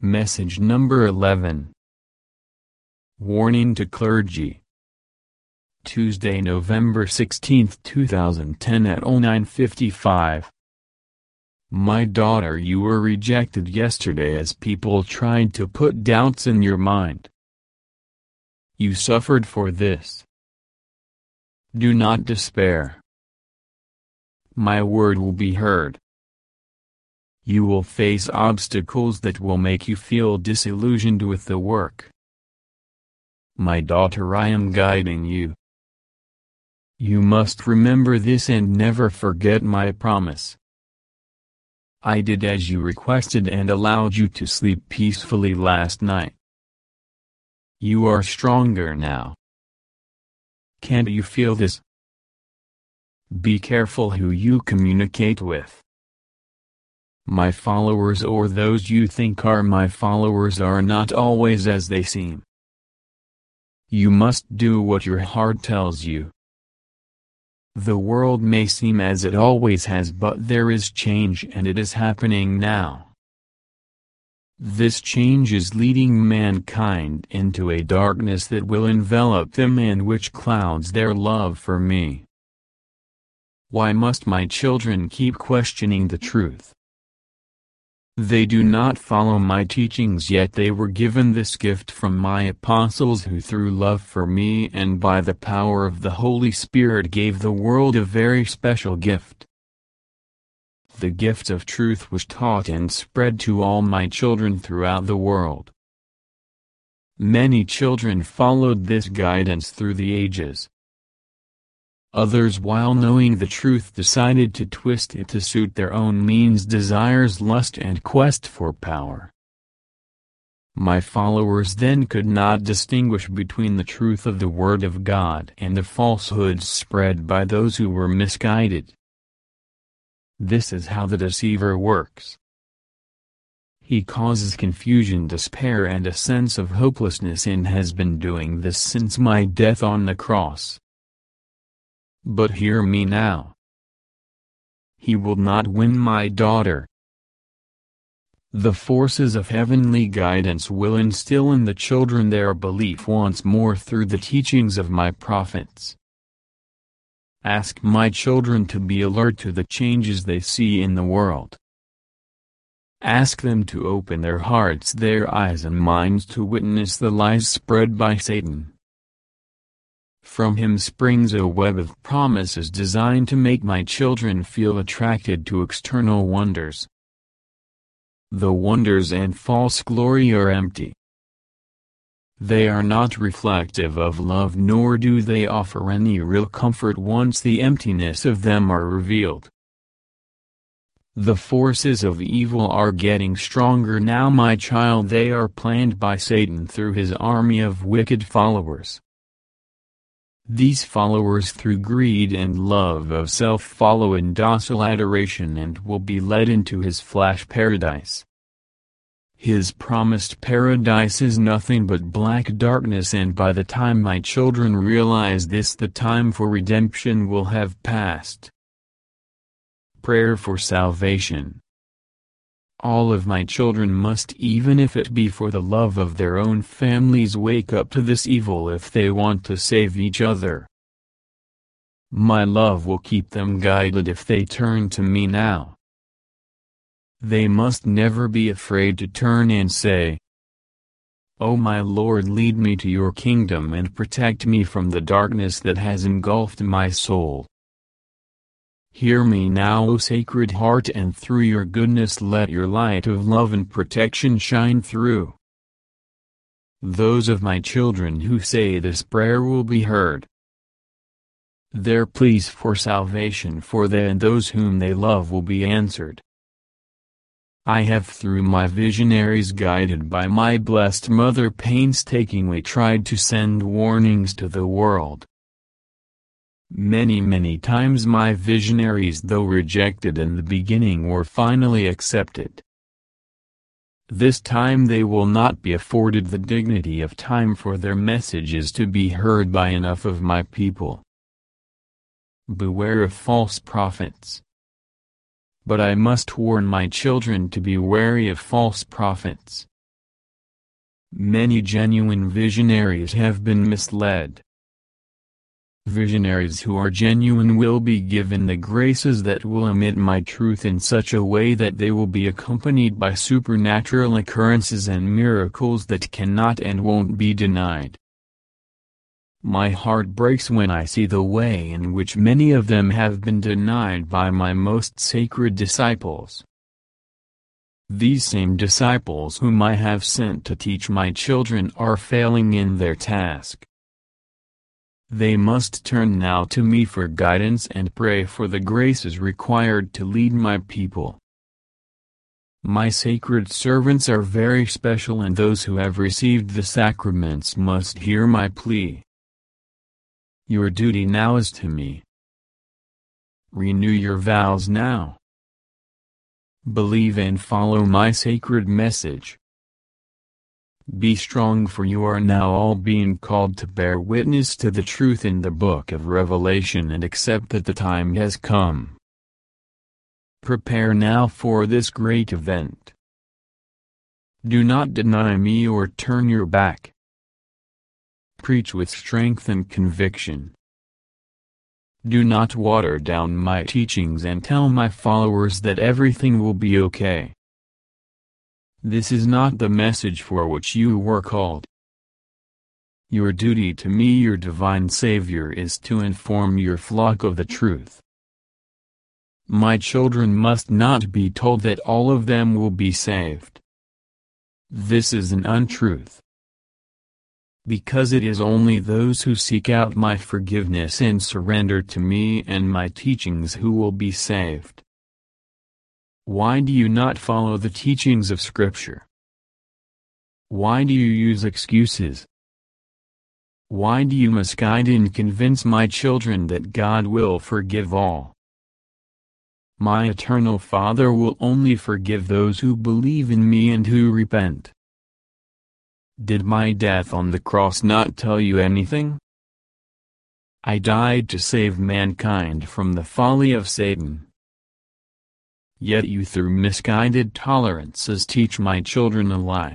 Message number 11. Warning to clergy. Tuesday, November 16, 2010 at 09:55. My daughter, you were rejected yesterday as people tried to put doubts in your mind. You suffered for this. Do not despair. My word will be heard. You will face obstacles that will make you feel disillusioned with the work. My daughter, I am guiding you. You must remember this and never forget my promise. I did as you requested and allowed you to sleep peacefully last night. You are stronger now. Can't you feel this? Be careful who you communicate with. My followers, or those you think are my followers, are not always as they seem. You must do what your heart tells you. The world may seem as it always has, but there is change, and it is happening now. This change is leading mankind into a darkness that will envelop them and which clouds their love for me. Why must my children keep questioning the truth? They do not follow my teachings, yet they were given this gift from my apostles, who through love for me and by the power of the Holy Spirit gave the world a very special gift. The gift of truth was taught and spread to all my children throughout the world. Many children followed this guidance through the ages. Others, while knowing the truth, decided to twist it to suit their own means, desires, lust, and quest for power. My followers then could not distinguish between the truth of the Word of God and the falsehoods spread by those who were misguided. This is how the deceiver works. He causes confusion, despair, and a sense of hopelessness, and has been doing this since my death on the cross. But hear me now. He will not win, my daughter. The forces of heavenly guidance will instill in the children their belief once more through the teachings of my prophets. Ask my children to be alert to the changes they see in the world. Ask them to open their hearts, their eyes and minds to witness the lies spread by Satan. From him springs a web of promises designed to make my children feel attracted to external wonders. The wonders and false glory are empty. They are not reflective of love, nor do they offer any real comfort once the emptiness of them are revealed. The forces of evil are getting stronger now, my child. They are planned by Satan through his army of wicked followers. These followers, through greed and love of self, follow in docile adoration and will be led into his flash paradise. His promised paradise is nothing but black darkness, and by the time my children realize this, the time for redemption will have passed. Prayer for salvation. All of my children must, even if it be for the love of their own families, wake up to this evil if they want to save each other. My love will keep them guided if they turn to me now. They must never be afraid to turn and say, "O my Lord, lead me to your kingdom and protect me from the darkness that has engulfed my soul." Hear me now, O Sacred Heart, and through your goodness let your light of love and protection shine through. Those of my children who say this prayer will be heard. Their pleas for salvation for they and those whom they love will be answered. I have, through my visionaries guided by my blessed mother, painstakingly tried to send warnings to the world. Many times my visionaries, though rejected in the beginning, were finally accepted. This time they will not be afforded the dignity of time for their messages to be heard by enough of my people. Beware of false prophets. But I must warn my children to be wary of false prophets. Many genuine visionaries have been misled. Visionaries who are genuine will be given the graces that will emit my truth in such a way that they will be accompanied by supernatural occurrences and miracles that cannot and won't be denied. My heart breaks when I see the way in which many of them have been denied by my most sacred disciples. These same disciples whom I have sent to teach my children are failing in their task. They must turn now to me for guidance and pray for the graces required to lead my people. My sacred servants are very special, and those who have received the sacraments must hear my plea. Your duty now is to me. Renew your vows now. Believe and follow my sacred message. Be strong, for you are now all being called to bear witness to the truth in the book of Revelation, and accept that the time has come. Prepare now for this great event. Do not deny me or turn your back. Preach with strength and conviction. Do not water down my teachings and tell my followers that everything will be okay. This is not the message for which you were called. Your duty to me, your divine Savior, is to inform your flock of the truth. My children must not be told that all of them will be saved. This is an untruth. Because it is only those who seek out my forgiveness and surrender to me and my teachings who will be saved. Why do you not follow the teachings of Scripture? Why do you use excuses? Why do you misguide and convince my children that God will forgive all? My eternal Father will only forgive those who believe in me and who repent. Did my death on the cross not tell you anything? I died to save mankind from the folly of Satan. Yet you through misguided tolerances teach my children a lie.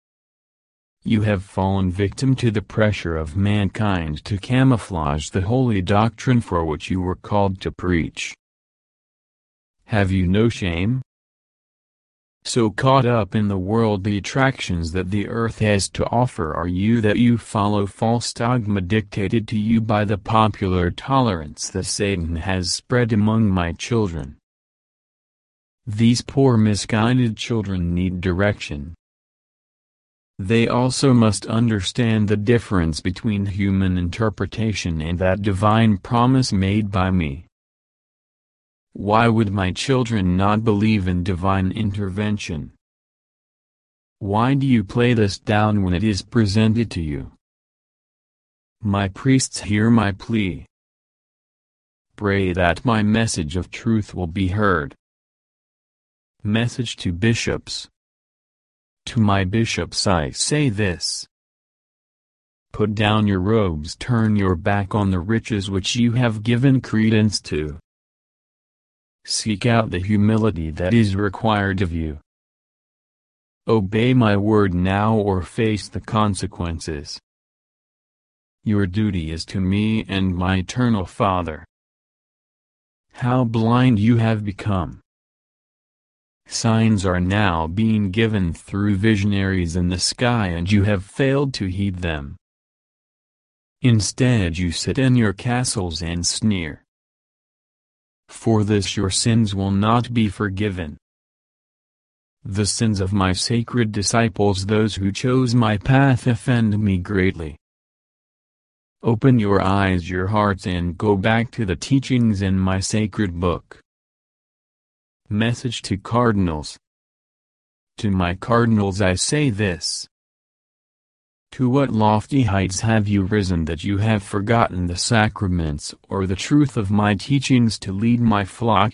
You have fallen victim to the pressure of mankind to camouflage the holy doctrine for which you were called to preach. Have you no shame? So caught up in the worldly attractions that the earth has to offer are you that you follow false dogma dictated to you by the popular tolerance that Satan has spread among my children. These poor misguided children need direction. They also must understand the difference between human interpretation and that divine promise made by me. Why would my children not believe in divine intervention? Why do you play this down when it is presented to you? My priests, hear my plea. Pray that my message of truth will be heard. Message to bishops. To my bishops I say this. Put down your robes, turn your back on the riches which you have given credence to. Seek out the humility that is required of you. Obey my word now or face the consequences. Your duty is to me and my eternal Father. How blind you have become! Signs are now being given through visionaries in the sky, and you have failed to heed them. Instead you sit in your castles and sneer. For this your sins will not be forgiven. The sins of my sacred disciples, those who chose my path, offend me greatly. Open your eyes, your hearts, and go back to the teachings in my sacred book. Message to cardinals. To my cardinals I say this. To what lofty heights have you risen that you have forgotten the sacraments or the truth of my teachings to lead my flock?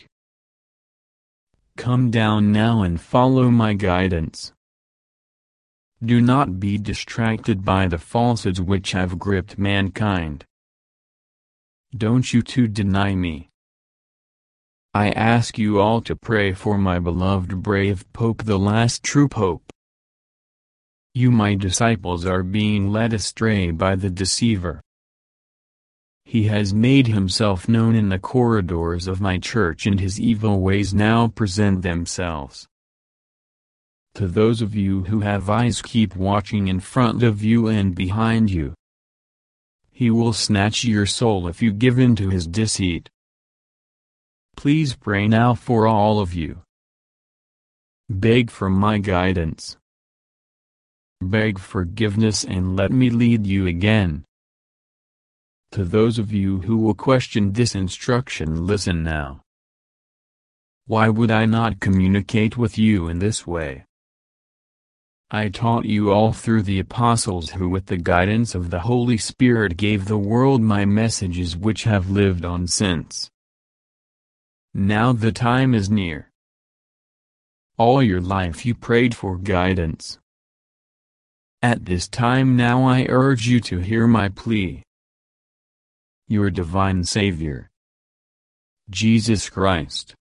Come down now and follow my guidance. Do not be distracted by the falsehoods which have gripped mankind. Don't you too deny me. I ask you all to pray for my beloved brave Pope, the last true Pope. You my disciples are being led astray by the deceiver. He has made himself known in the corridors of my church, and his evil ways now present themselves. To those of you who have eyes, keep watching in front of you and behind you. He will snatch your soul if you give in to his deceit. Please pray now for all of you. Beg for my guidance. Beg forgiveness and let me lead you again. To those of you who will question this instruction, listen now. Why would I not communicate with you in this way? I taught you all through the apostles who with the guidance of the Holy Spirit gave the world my messages, which have lived on since. Now the time is near. All your life you prayed for guidance. At this time now I urge you to hear my plea. Your divine Savior, Jesus Christ,